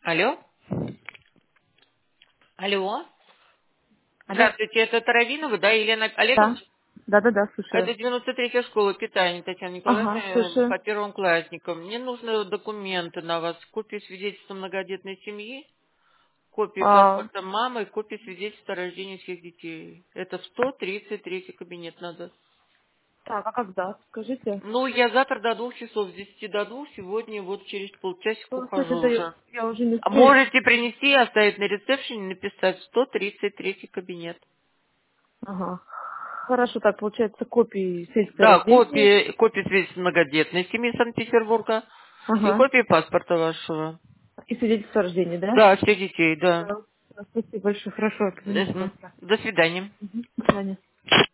Алло? Алло? Алло. Здравствуйте, это Таравинова, да, Елена Олеговна? Да. Да, слушаю. Это 93-я школа питания Татьяна Николаевна Ага, слушаю. по первоклассникам. Мне нужны документы на вас. Копия свидетельства многодетной семьи, копия А, паспорта мамы, копия свидетельства о рождении всех детей. Это в 133 кабинет надо. так, а когда? Скажите. Ну, я завтра до 2 часов, с 10 до 2, сегодня вот через полчасика Ну, слушай, ухожу это уже. я уже не А успею. можете принести и оставить на ресепшене, написать 133 кабинет. Ага. Хорошо, так, получается, копии свидетельства о Да, рождении. копия свидетельства многодетной семьи Санкт-Петербурга и Ага. копия паспорта вашего. И свидетельство о рождении, да? Да, всех детей, да. Да. Спасибо большое. Хорошо, я позвоню Мгм. завтра. До свидания. До свидания.